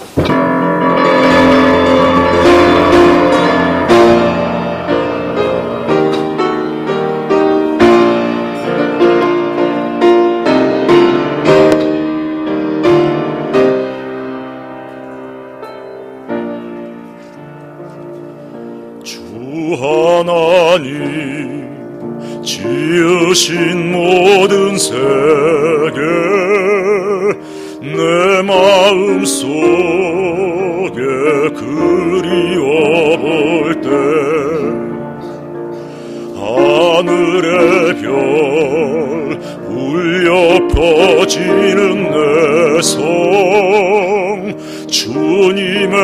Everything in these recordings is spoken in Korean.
하나님 지으신 모든 세계 내 마음속에 그리워볼 때 하늘의 별 울려 퍼지는 내 성 주님의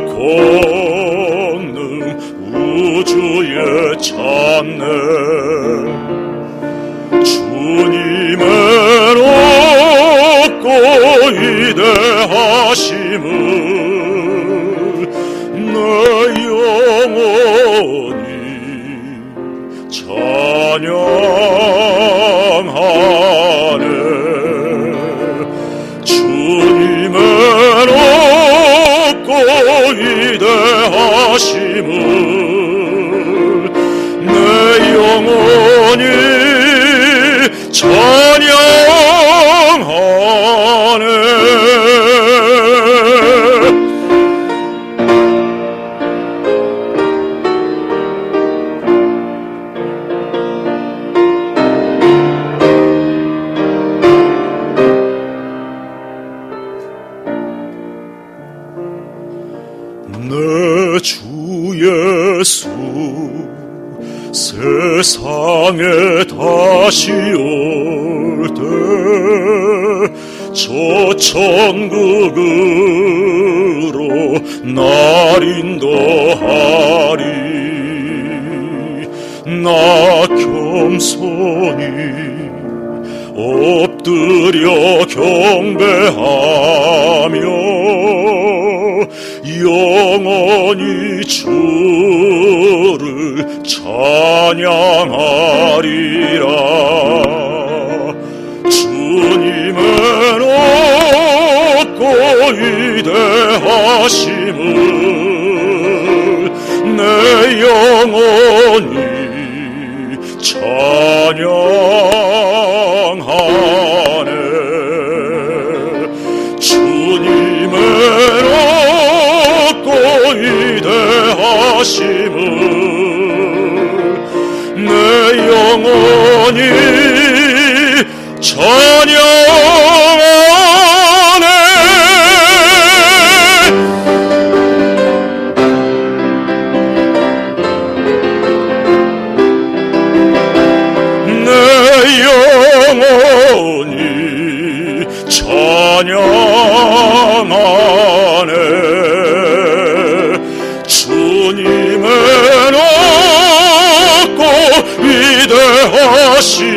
권능 우주에 찾네 주님의 높고 위대하심을 내 영혼이 찬양하네 주님의 높고 위대하심을 내 영혼이 찬양하네 내 주 예수 세상에 다시 올 때 저 천국으로 날 인도하리 나 겸손히 엎드려 경배하며 영원히 주를 찬양하리라 주님의 높고 위대하심을 내 영혼이 찬양하네 주님의 높고 위대하심을 내 영혼이 찬양하네 내 영혼이 찬양하네 주님의 높고 위대하신